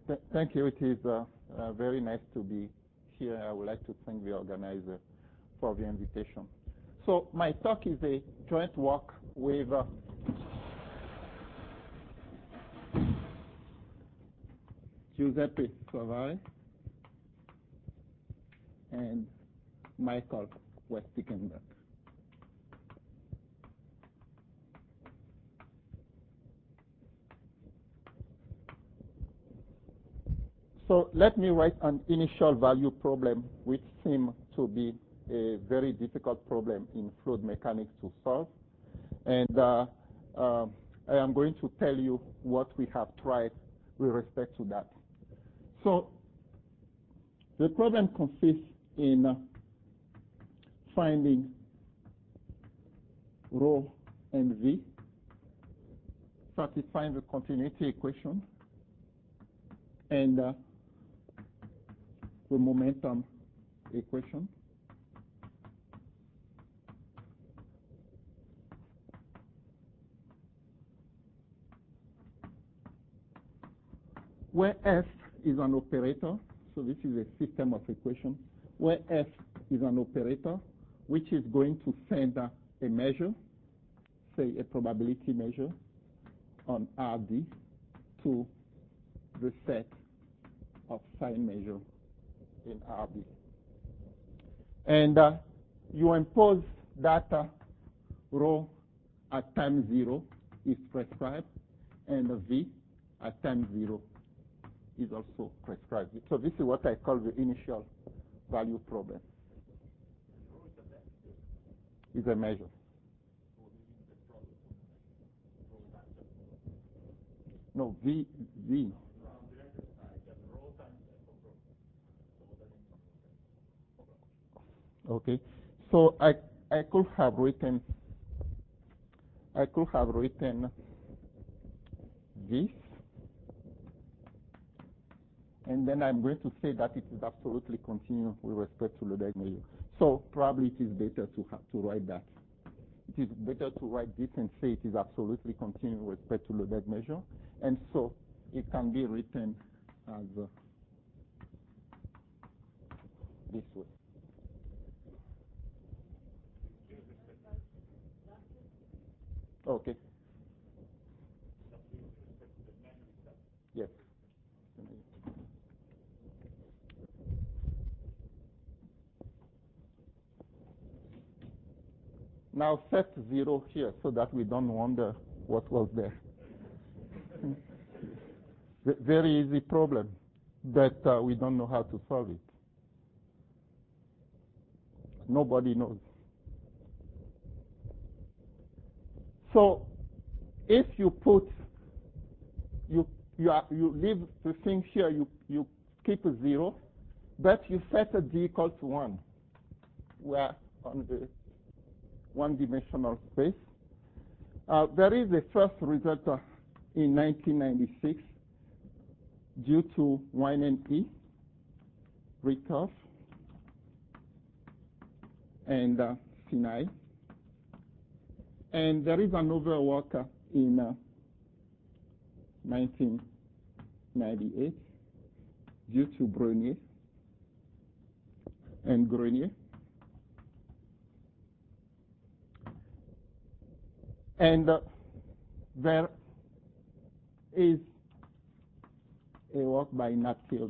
Thank you. It is very nice to be here. I would like to thank the organizer for the invitation. So my talk is a joint work with Giuseppe Savary and Michael Westickenberg. So let me write an initial value problem, which seems to be a very difficult problem in fluid mechanics to solve. And I am going to tell you what we have tried with respect to that. So the problem consists in finding rho and v, satisfying the continuity equation, and the momentum equation. Where F is an operator, so this is a system of equations, where F is an operator which is going to send a measure, say a probability measure, on RD to the set of sign measure in RD. And you impose that rho at time 0 is prescribed, and V at time 0 is also prescribed. So this is what I call the initial value problem. Is a measure. No, V. Okay, so I could have written this, and then I'm going to say that it is absolutely continuous with respect to Legendre measure. So probably it is better to write that. It is better to write this and say it is absolutely continuous with respect to Legendre measure, and so it can be written as this way. Okay. Yes. Now set 0 here so that we don't wonder what was there. Very easy problem, but we don't know how to solve it. Nobody knows. So if you put, you leave the thing here, you keep a 0, but you set a d equal to 1. We are on the one-dimensional space. There is a first result in 1996 due to Wine and E, Rickhoff, and Sinai. And there is another work in 1998 due to Brenier and Grenier. And there is a work by Nutfield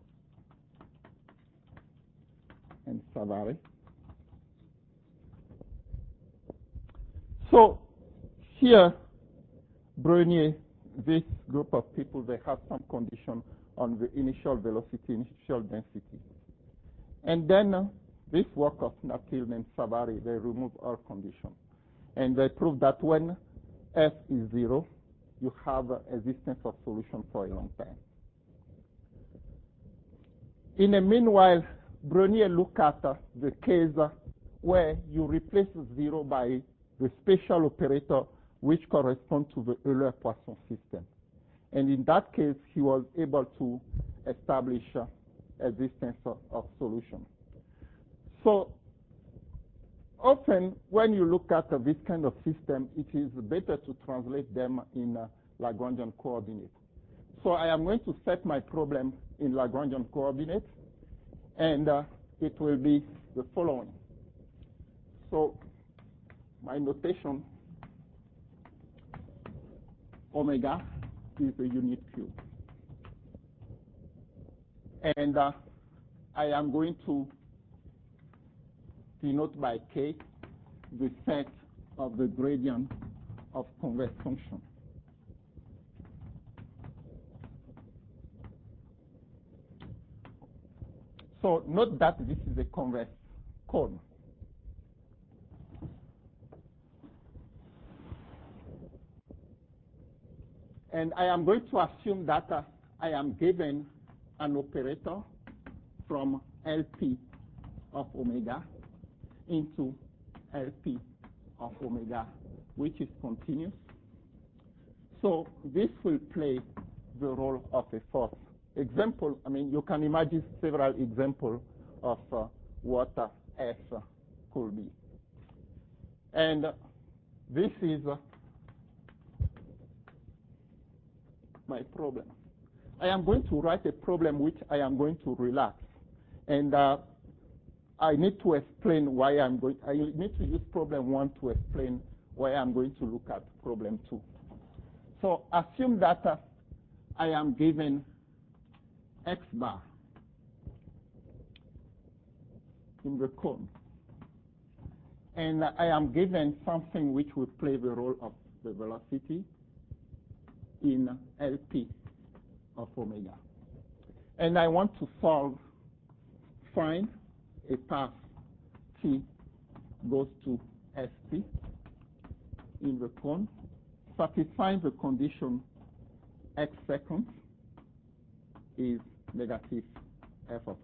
and Savary. So here, Brenier, this group of people, they have some condition on the initial velocity, initial density. And then this work of Nutfield and Savary, they remove all conditions. And they prove that when F is 0, you have existence of solution for a long time. In the meanwhile, Brenier looked at the case where you replace 0 by the spatial operator which corresponds to the Euler-Poisson system. And in that case, he was able to establish existence of solution. So often, when you look at this kind of system, it is better to translate them in Lagrangian coordinates. So I am going to set my problem in Lagrangian coordinates, and it will be the following. So my notation, omega is a unit cube. And I am going to denote by k the set of the gradient of convex function. So note that this is a convex cone. And I am going to assume that I am given an operator from LP of omega into LP of omega, which is continuous. So this will play the role of a force. Example, I mean, you can imagine several examples of what F could be. And this is my problem. I am going to write a problem which I am going to relax. And I need to explain why I need to use problem 1 to explain why I'm going to look at problem 2. So assume that I am given x bar in the cone. And I am given something which will play the role of the velocity in LP of omega. And I want to find a path t goes to st in the cone, satisfying the condition x seconds is negative f of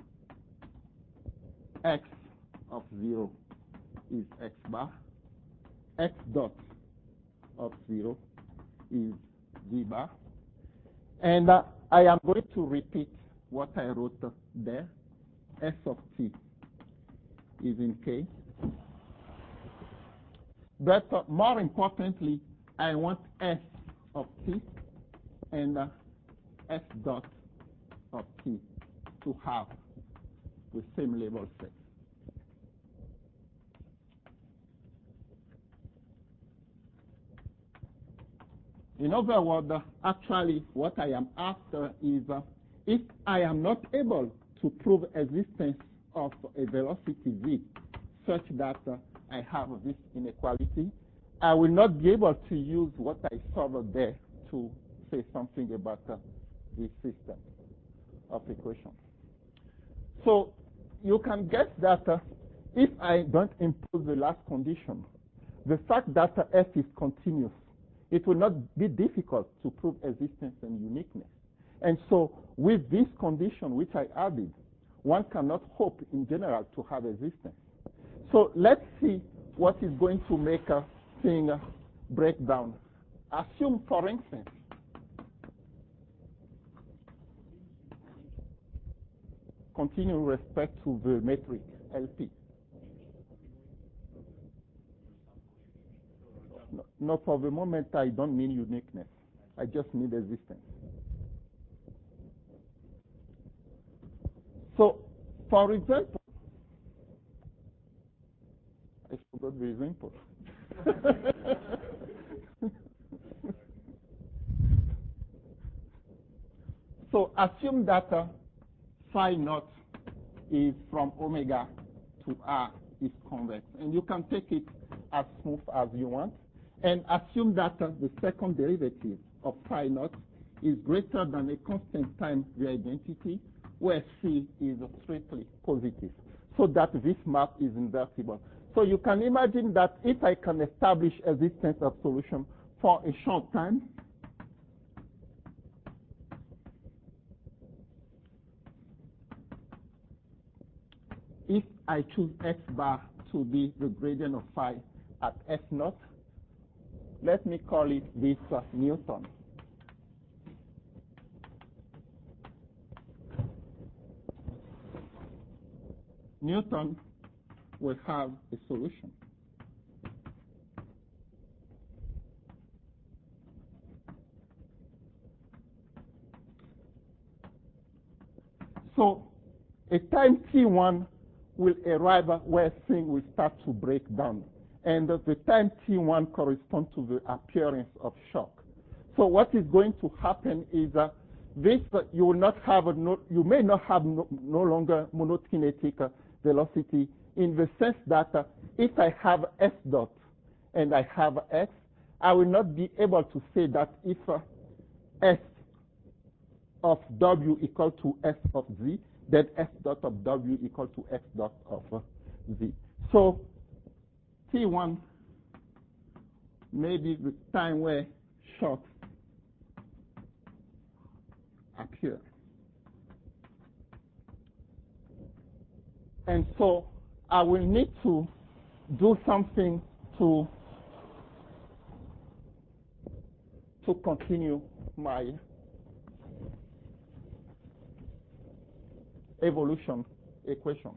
x of 0 is x bar, x dot of 0 is g bar, and I am going to repeat what I wrote there. S of t is in k. But more importantly, I want S of t and S dot of t to have the same label set. In other words, actually what I am after is if I am not able to prove existence of a velocity v such that I have this inequality, I will not be able to use what I solved there to say something about this system of equations. So you can guess that if I don't impose the last condition, the fact that f is continuous, it will not be difficult to prove existence and uniqueness. And so with this condition which I added, one cannot hope in general to have existence. So let's see what is going to make a thing break down. Assume, for instance, continue with respect to the metric LP. No, for the moment I don't mean uniqueness. I just need existence. So, for example, I forgot the example. So assume that phi naught is from omega to r is convex. And you can take it as smooth as you want. And assume that the second derivative of phi naught is greater than a constant time the identity, where c is strictly positive, so that this map is invertible. So you can imagine that if I can establish existence of solution for a short time, if I choose x bar to be the gradient of phi at s naught, let me call it this Newton. Newton will have a solution. So a time T1 will arrive where things will start to break down. And the time T1 corresponds to the appearance of shock. So what is going to happen is you will not have you may not have no longer monokinetic velocity, in the sense that if I have s dot and I have x, I will not be able to say that if s of w equal to s of z, then s dot of w equal to s dot of z. So T1 may be the time where shocks appear. And so I will need to do something to continue my evolution equation.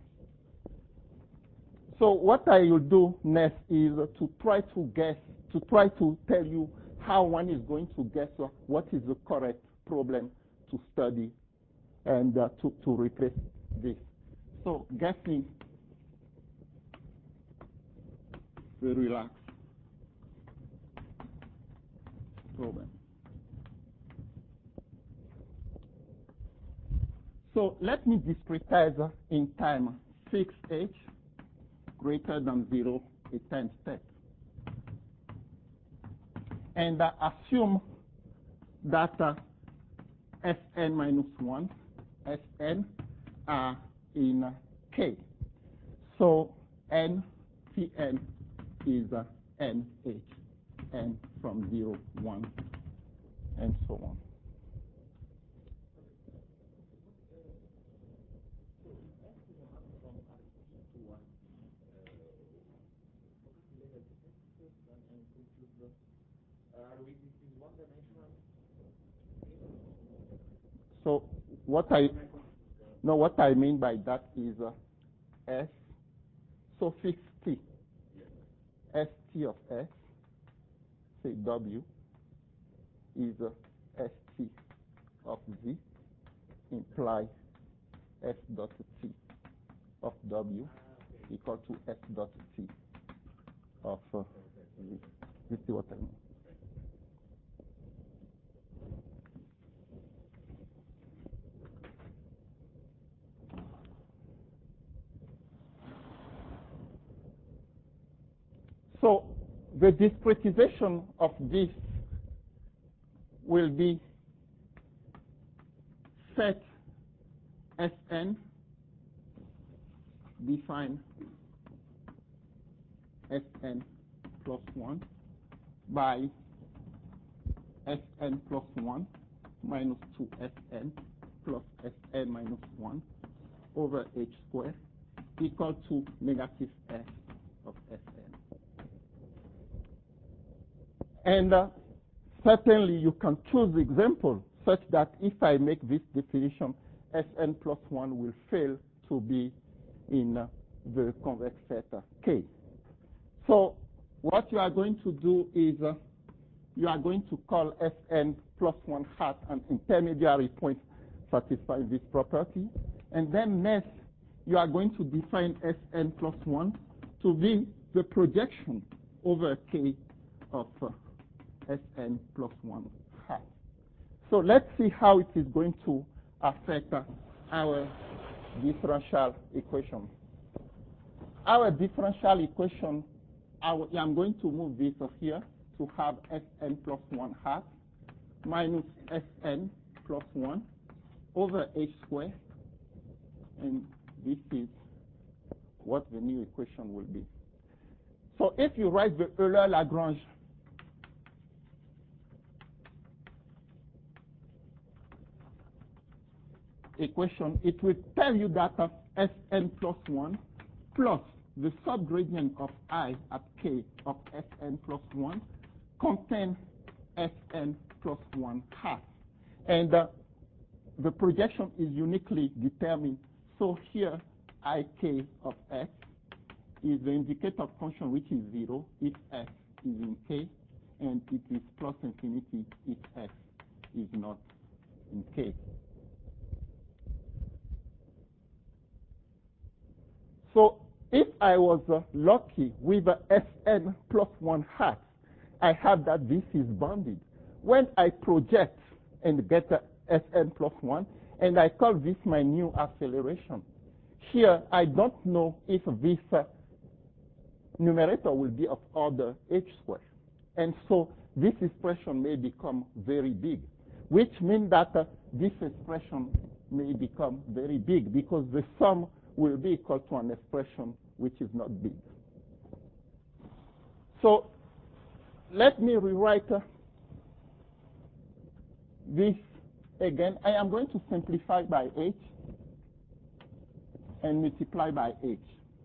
So what I will do next is to try to tell you how one is going to guess what is the correct problem to study and to replace this. So guessing the relaxed problem. So let me discretize in time 6h greater than 0 a time step. And assume that Sn minus 1, Sn are in K. So n Tn is nh, n from 0, 1, and so on. So what I mean by that is S, so fix T. St of S, say W, is St of Z, imply S dot T of W equal to S dot T of Z. You see what I mean? So the discretization of this will be set Sn, define Sn plus 1 by Sn plus 1 minus 2Sn plus Sn minus 1 over h squared equal to negative S of Sn. And certainly you can choose example such that if I make this definition, Sn plus 1 will fail to be in the convex set K. So what you are going to do is you are going to call Sn plus 1 hat an intermediary point satisfying this property. And then next, you are going to define Sn plus 1 to be the projection over K of Sn plus 1 hat. So let's see how it is going to affect our differential equation. Our differential equation, I'm going to move this here to have Sn plus 1 hat minus Sn plus 1 over h squared. And this is what the new equation will be. So if you write the Euler-Lagrange equation, it will tell you that Sn plus 1 plus the subgradient of I at K of Sn plus 1 contain Sn plus 1 hat. And the projection is uniquely determined. So here, Ik of x is the indicator function which is 0 if x is in K, and it is plus infinity if x is not in K. So if I was lucky with a Sn plus 1 hat, I have that this is bounded. When I project and get a Sn plus 1, and I call this my new acceleration, here I don't know if this numerator will be of order h squared. And so this expression may become very big, which means that this expression may become very big because the sum will be equal to an expression which is not big. So let me rewrite this again. I am going to simplify by h and multiply by h.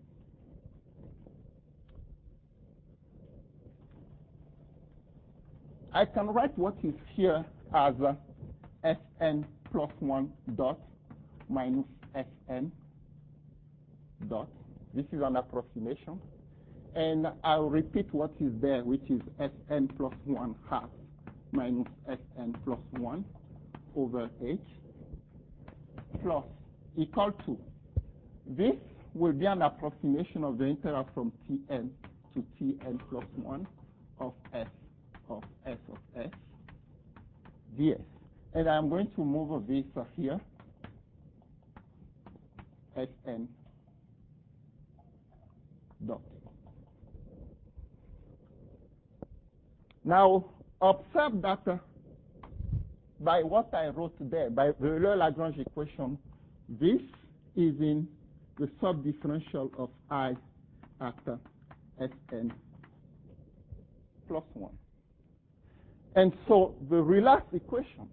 I can write what is here as Sn plus 1 dot minus Sn dot. This is an approximation. And I'll repeat what is there, which is Sn plus 1 half minus Sn plus 1 over h plus equal to. This will be an approximation of the integral from Tn to Tn plus 1 of S of S of S ds. And I'm going to move this here, Sn dot. Now, observe that by what I wrote there, by the Euler-Lagrange equation, this is in the subdifferential of I at Sn plus 1. And so the relaxed equation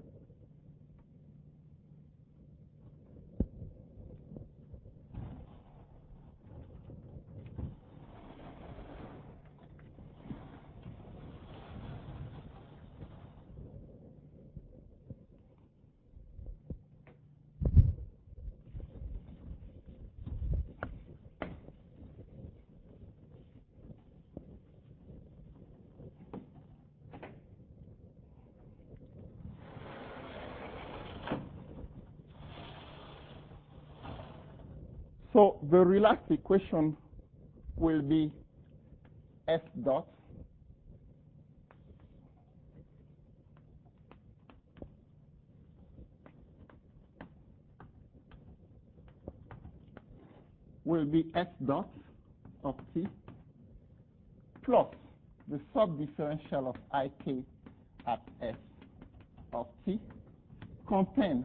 so the relaxed equation will be S dot will be S dot of T plus the subdifferential of Ik at S of T contain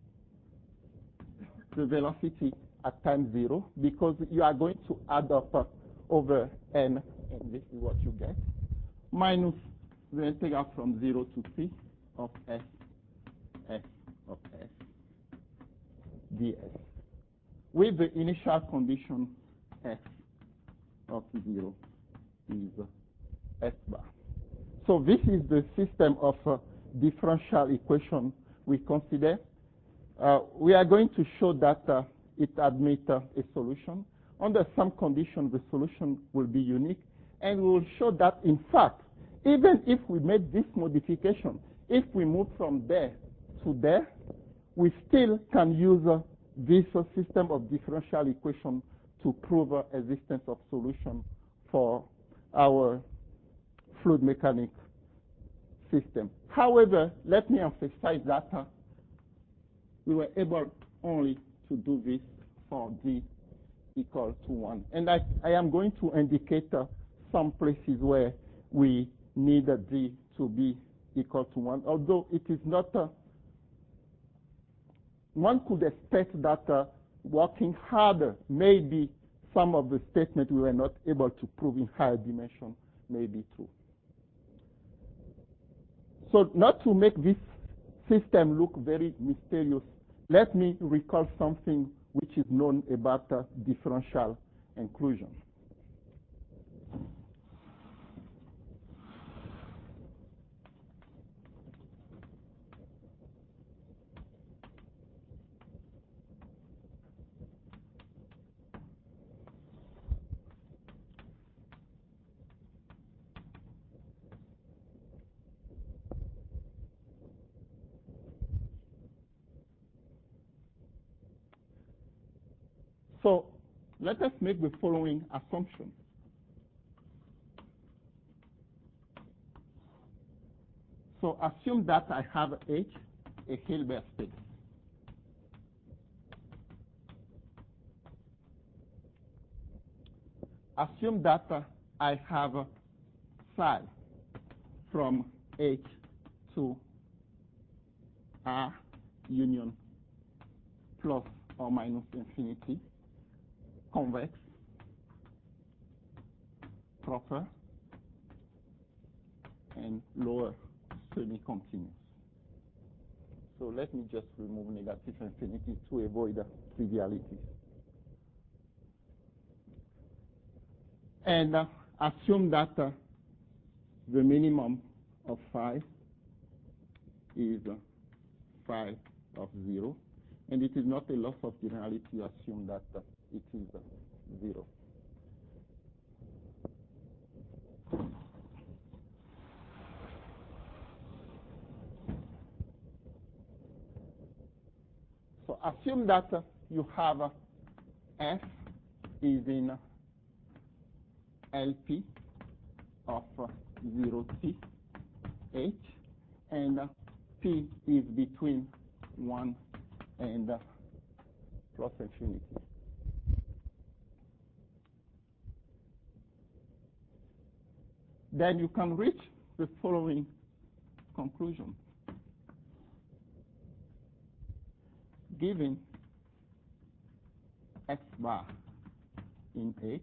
the velocity at time 0 because you are going to add up over n, and this is what you get, minus the integral from 0 to t of S of S ds with the initial condition S of 0 is S bar. So this is the system of differential equation we consider. We are going to show that it admits a solution. Under some conditions, the solution will be unique. And we will show that, in fact, even if we made this modification, if we move from there to there, we still can use this system of differential equation to prove existence of solution for our fluid mechanics system. However, let me emphasize that we were able only to do this for d equal to 1. And I am going to indicate some places where we need d to be equal to 1, although it is not, one could expect that working harder, maybe some of the statements we were not able to prove in higher dimension may be true. So not to make this system look very mysterious, let me recall something which is known about differential inclusion. So Let us make the following assumption. So assume that I have H, a Hilbert space. Assume that I have psi from H to R union plus or minus infinity, convex, proper, and lower semi-continuous. So let me just remove negative infinity to avoid trivialities. And assume that the minimum of phi is phi of 0. And it is not a loss of generality to assume that it is 0. So assume that you have f is in LP of 0t h, and p is between 1 and plus infinity. Then you can reach the following conclusion. Given x bar in H,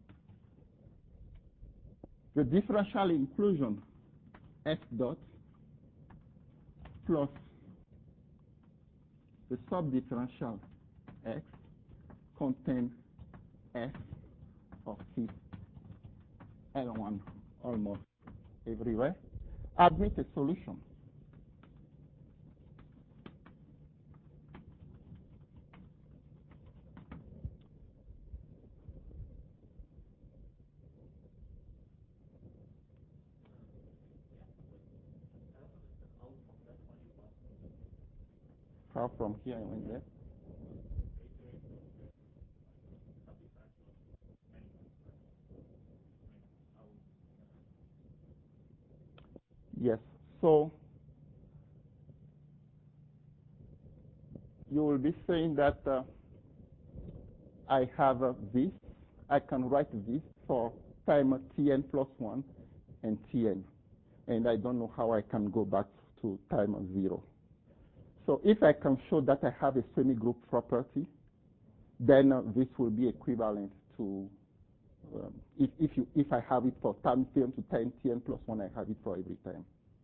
the differential inclusion f dot plus the subdifferential x contains f of t L1 almost everywhere. Admit a solution. How from here and went there? Yes. So you will be saying that I have this. I can write this for time tn plus 1 and tn. And I don't know how I can go back to time 0. So if I can show that I have a semi-group property, then this will be equivalent to if I have it for time tn to time tn plus 1, I have it for every time.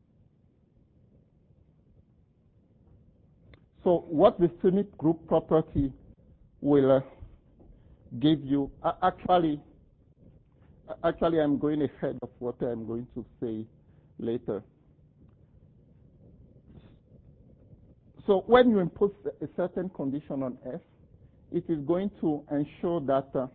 So what the semi-group property will give you, actually I'm going ahead of what I'm going to say later. So when you impose a certain condition on F, it is going to ensure that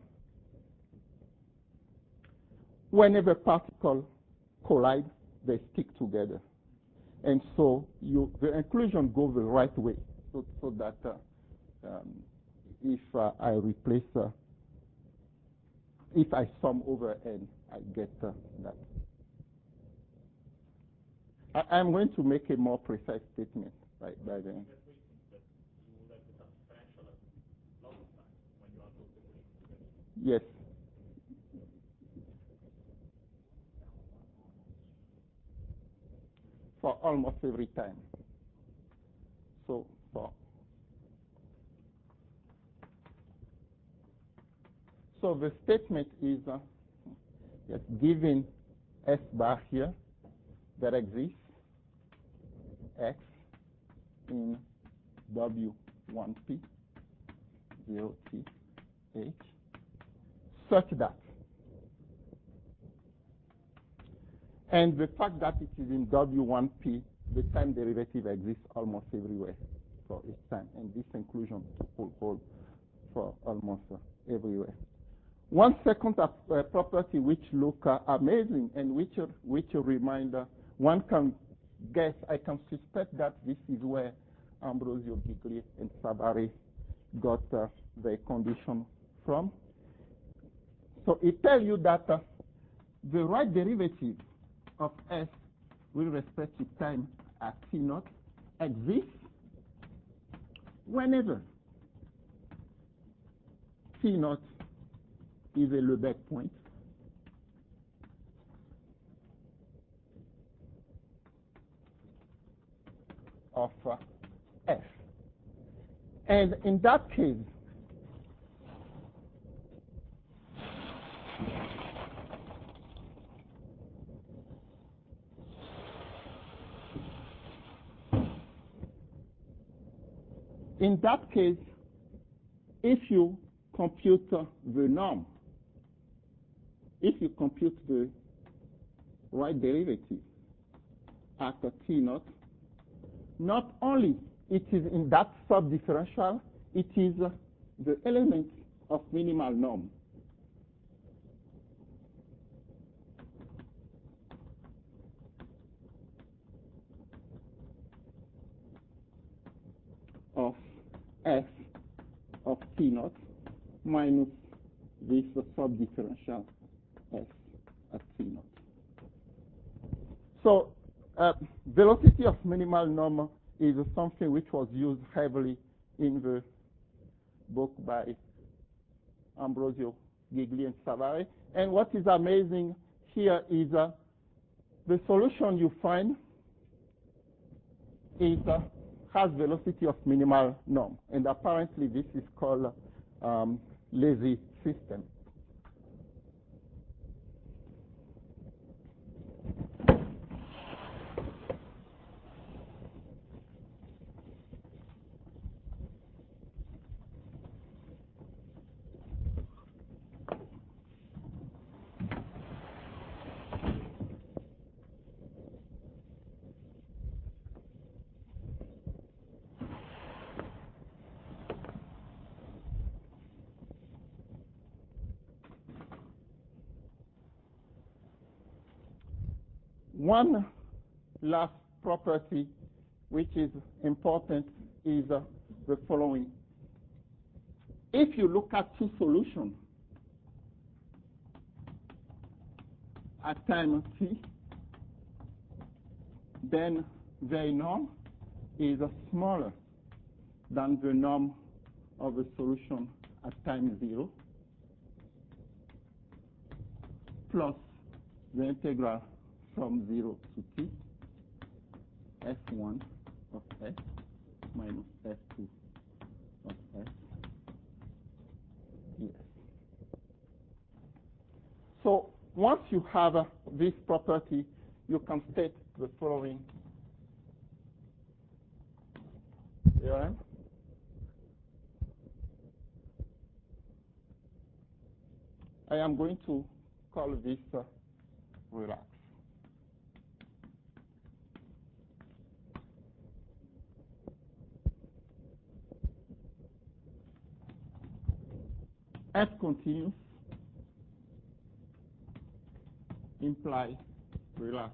whenever particles collide, they stick together. And so the inclusion goes the right way, so that if I replace, if I sum over n, I get that. I'm going to make a more precise statement by then. Yes. For almost every time. So the statement is yes, given S bar here, that exists X in W1P 0T H such that, and the fact that it is in W1P, the time derivative exists almost everywhere for each time, and this inclusion will hold for almost everywhere. One second property which look amazing and which reminder one can guess, I can suspect that this is where Ambrosio Bigli and Savary got the condition from, So it tells you that the right derivative of s with respect to time at t naught exists whenever t naught is a Lebesgue point of f. And in that case, if you compute the norm, if you compute the right derivative at t naught, not only it is in that subdifferential, it is the element of minimal norm. Of f of t naught minus this subdifferential f at t naught. So velocity of minimal norm is something which was used heavily in the book by Ambrosio, Gigli, and Savary. And what is amazing here is the solution you find is has velocity of minimal norm. And apparently this is called lazy system. One last property which is important is the following. If you look at two solutions at time t, then their norm is smaller than the norm of the solution at time 0 plus the integral from 0 to t, f1 of s minus f2 of s ds. So once you have this property, you can state the following theorem. I am going to call this relax. F continuous imply relax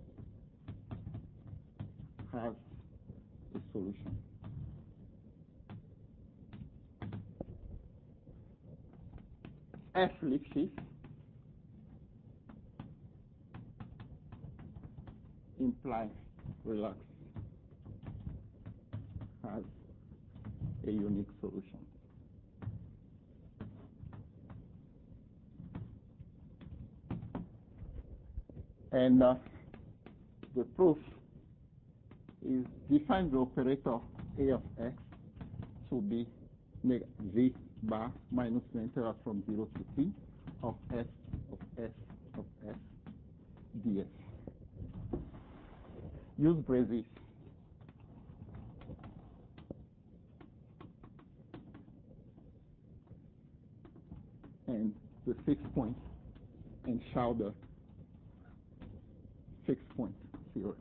has a solution. F Lipschitz imply relax has a unique solution. And the proof is define the operator A of x to be v bar minus the integral from 0 to t of s of s of s ds. Use braces. And the fixed point and Schauder fixed point theorem.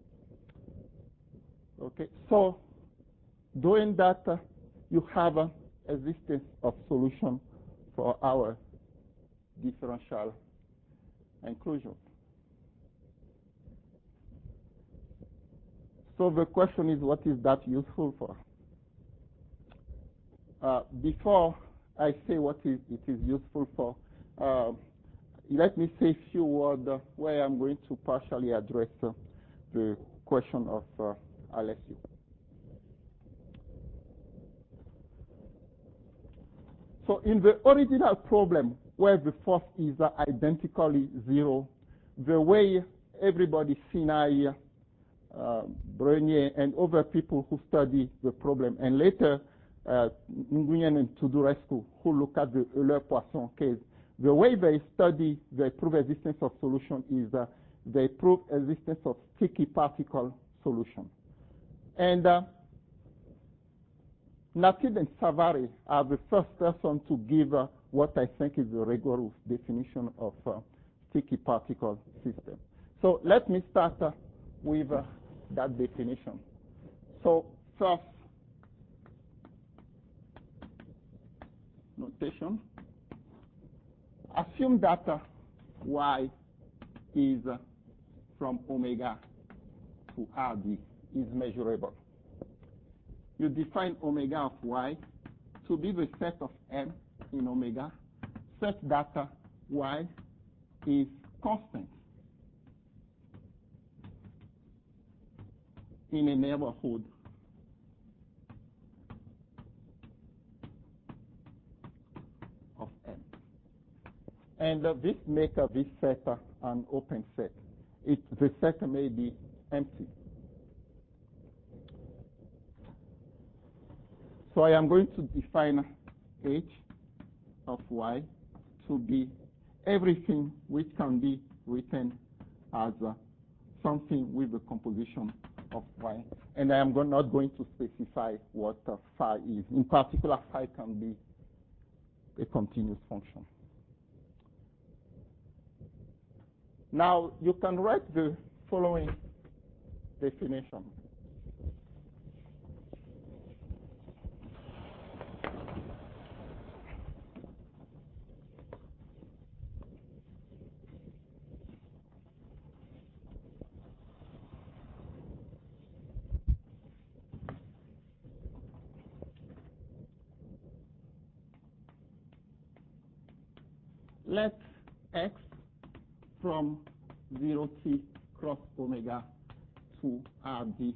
Okay, so doing that, you have existence of solution for our differential inclusion. So the question is, what is that useful for? Before I say what it is useful for, let me say a few words where I'm going to partially address the question of LSU. So in the original problem, where the force is identically zero, the way everybody, Sinai, Brenier, and other people who study the problem, and later Nguyen and Tudorescu, who look at the Euler-Poisson case, the way they study, they prove existence of solution is they prove existence of sticky particle solution. And Nativ and Savary are the first person to give what I think is a rigorous definition of sticky particle system. So let me start with that definition. So first, notation. Assume that y is from omega to RD is measurable. You define omega of y to be the set of m in omega such that y is constant in a neighborhood of m. And this makes this set an open set. The set may be empty. So I am going to define h of y to be everything which can be written as something with the composition of y. And I am not going to specify what phi is. In particular, phi can be a continuous function. Now, you can write the following definition. Let x from 0t cross omega to RD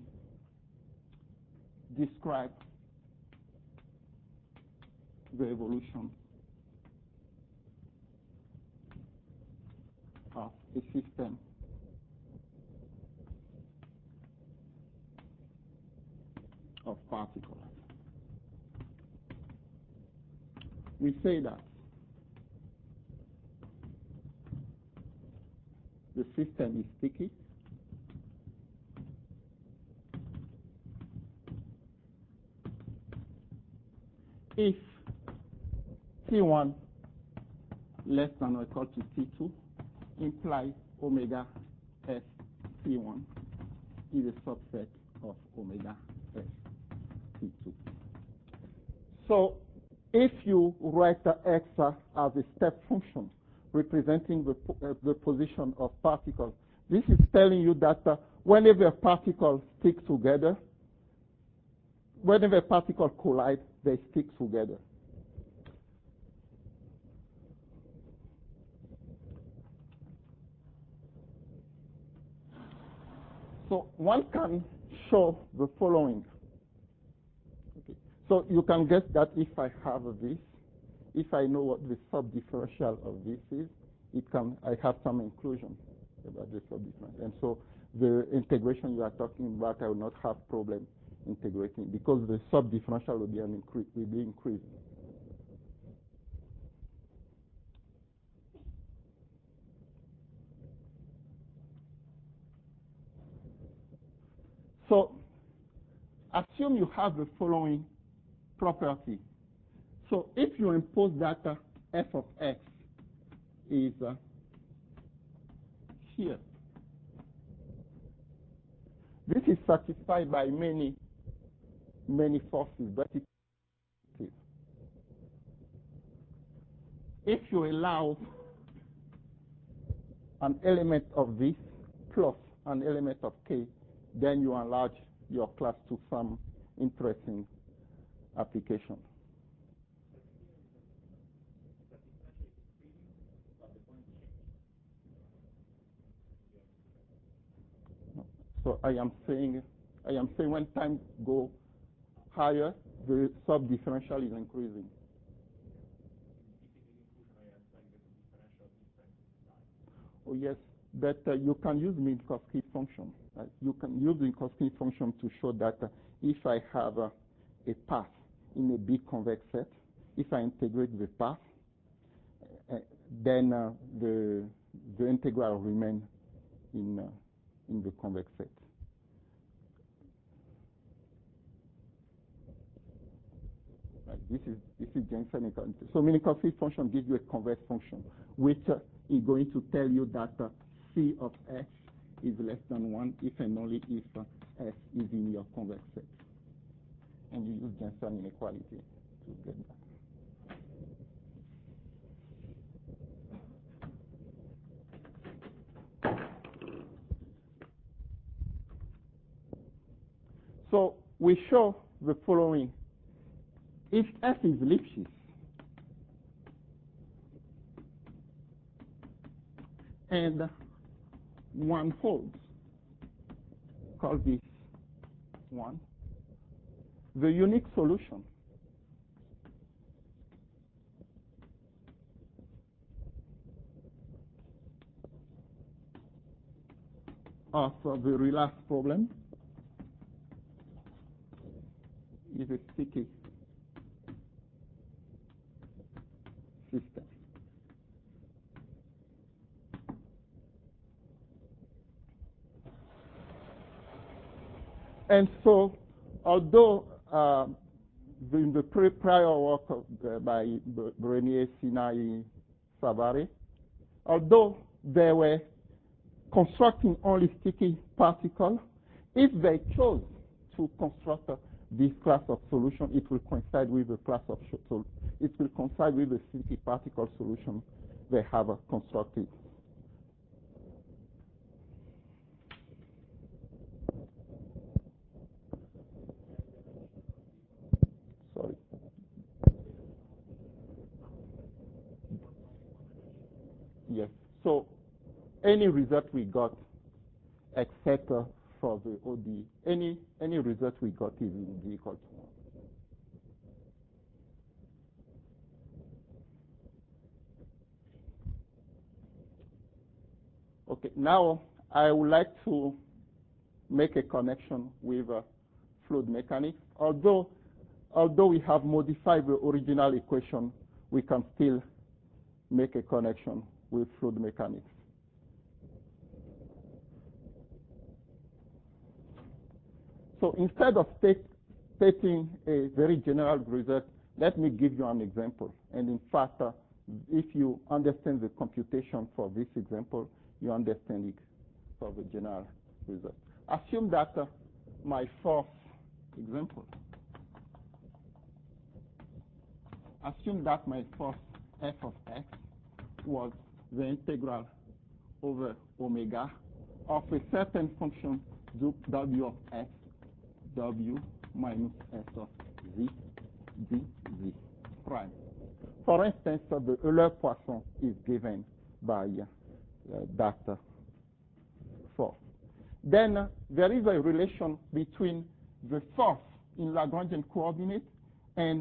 describe the evolution of a system of particles. We say that the system is sticky if T1 less than or equal to T2 implies omega S T1 is a subset of omega S T2. So if you write the x as a step function representing the position of particles, this is telling you that whenever particles stick together, whenever particles collide, they stick together. So one can show the following. Okay. So you can guess that if I have this, if I know what the subdifferential of this is, I have some inclusion about the subdifferential. And so the integration you are talking about, I will not have problem integrating because the subdifferential will be increasing. So assume you have the following property. So if you impose that f of x is here, this is satisfied by many forces, but it is. if you allow an element of this plus an element of K, then you enlarge your class to some interesting application. So I am saying when time go higher, the sub-differential is increasing. Oh yes, but you can use Minkowski function. You can use Minkowski function to show that if I have a path in a big convex set, if I integrate the path, then the integral remains in the convex set. Right. This is Jensen. So Minkowski function gives you a convex function, which is going to tell you that C of X is less than 1 if and only if S is in your convex set. And you use Jensen inequality to get that. So we show the following. If F is Lipschitz, and one holds, call this 1, the unique solution of the relapse problem is a sticky system. And so, although in the prior work by Brenier, Sinai, Savary, although they were constructing only sticky particles, if they chose to construct this class of solution, it will coincide with the class of it will coincide with the sticky particle solution they have constructed. Sorry. Yes. So any result we got, except for the ODE, any result we got is equal to 1. Okay, now I would like to make a connection with fluid mechanics. Although we have modified the original equation, we can still make a connection with fluid mechanics. So instead of stating a very general result, let me give you an example. And in fact, if you understand the computation for this example, you understand it for the general result. Assume that my fourth example, assume that my fourth f of x was the integral over omega of a certain function w of x, w minus s of z, dz prime. For instance, the Euler-Poisson is given by that force. Then there is a relation between the force in Lagrangian coordinate and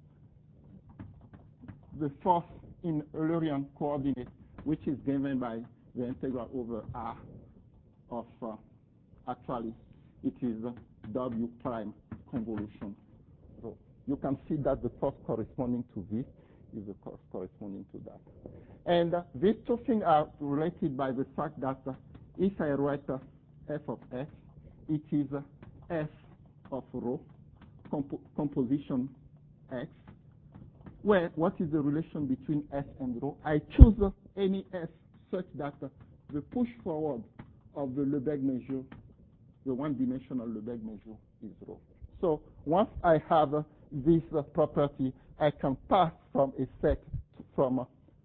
the force in Eulerian coordinate, which is given by the integral over R of, actually, it is W prime convolution rho. You can see that the force corresponding to this is the force corresponding to that. And these two things are related by the fact that if I write f of x, it is f of rho, composition x, where what is the relation between s and rho? I choose any s such that the push forward of the Lebesgue measure, the one-dimensional Lebesgue measure, is rho. So once I have this property, I can pass from a set from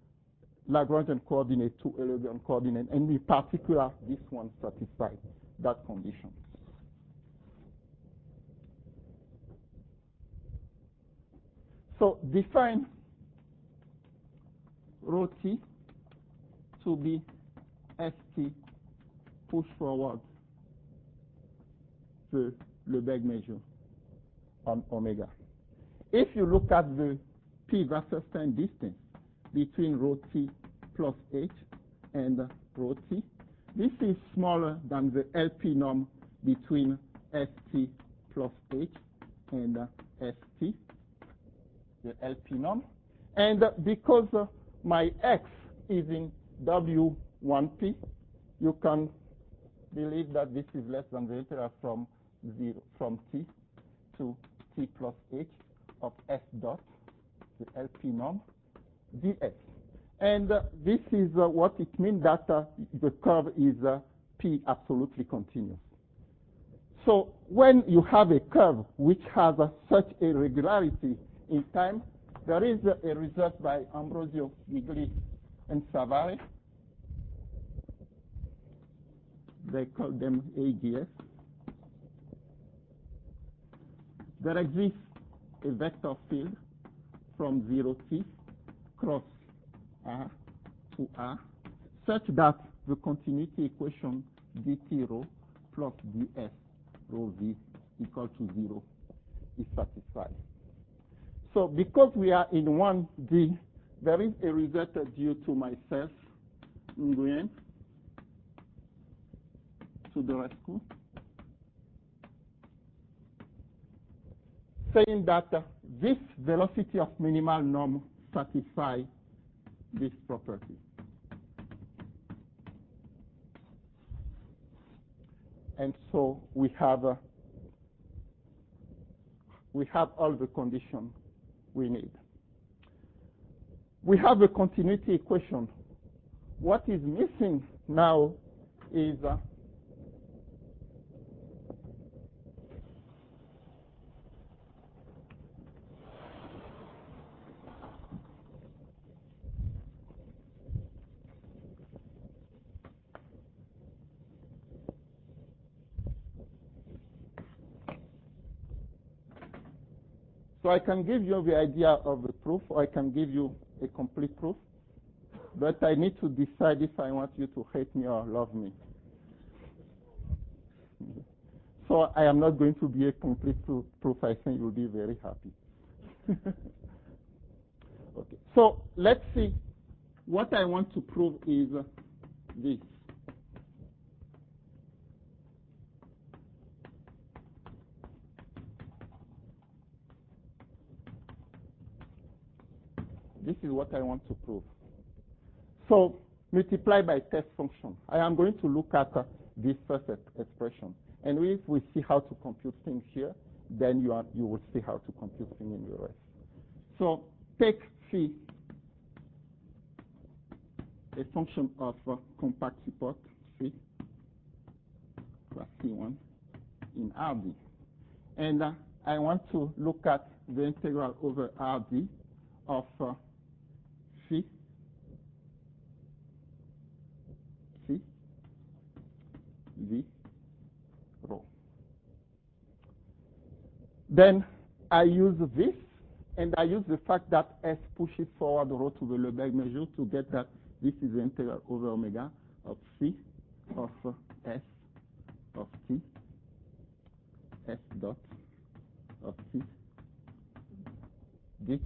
Lagrangian coordinate to Eulerian coordinate, and in particular, this one satisfies that condition. So define rho t to be st push forward the Lebesgue measure on omega. If you look at the p versus time distance between rho t plus h and rho t, this is smaller than the LP norm between st plus h and st, the LP norm. And because my x is in W1p, you can believe that this is less than the integral from t to t plus h of s dot, the LP norm, dx. And this is what it means that the curve is p absolutely continuous. So when you have a curve which has such a regularity in time, there is a result by Ambrosio, Gigli, and Savary. They call them AGS. There exists a vector field from 0t cross R to R such that the continuity equation dt rho plus ds rho v equal to 0 is satisfied. So because we are in 1D, there is a result due to myself, Nguyen, to the rescue, saying that this velocity of minimal norm satisfies this property. And so we have all the conditions we need. We have a continuity equation. What is missing now is so I can give you the idea of the proof, or I can give you a complete proof, but I need to decide if I want you to hate me or love me. So I am not going to be a complete proof. I think you'll be very happy. Okay. So let's see. What I want to prove is this. This is what I want to prove. So multiply by test function. I am going to look at this first expression. And if we see how to compute things here, then you will see how to compute things in the rest. So take phi, a function of compact support, phi, plus C1 in RD. And I want to look at the integral over RD of phi, C, V, rho. Then I use this, and I use the fact that S pushes forward rho to the Lebesgue measure to get that this is the integral over omega of phi of S of t, S dot of t, dt.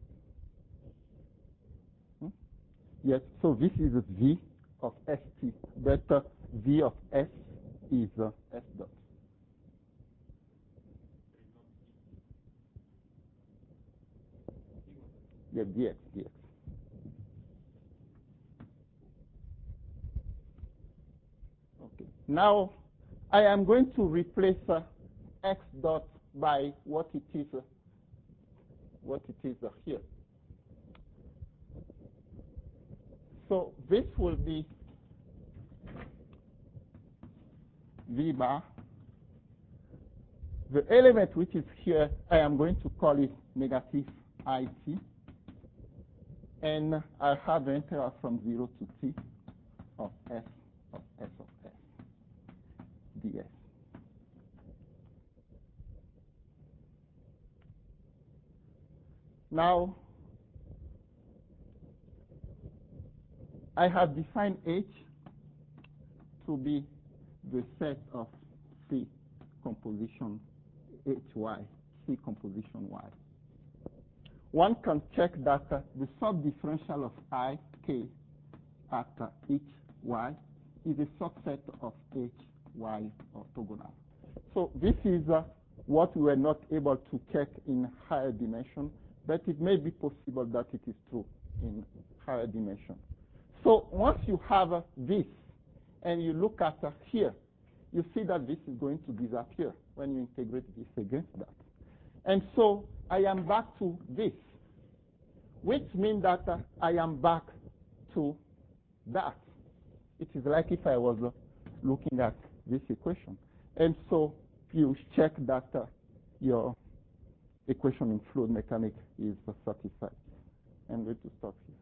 Yes, so this is V of st, but V of S is S dot. Yeah, dx. Okay. Now, I am going to replace x dot by what it is here. So this will be V bar. The element which is here, I am going to call it negative IT. And I have the integral from 0 to t of f of s of s ds. Now, I have defined H to be the set of C composition HY, C composition Y. One can check that the subdifferential of I, K at each Y is a subset of H, Y orthogonal. So this is what we were not able to check in higher dimension, but it may be possible that it is true in higher dimension. So once you have this, and you look at here, you see that this is going to disappear when you integrate this against that. And so I am back to this, which means that I am back to that. It is like if I was looking at this equation. And so you check that your equation in fluid mechanics is satisfied. I'm going to stop here.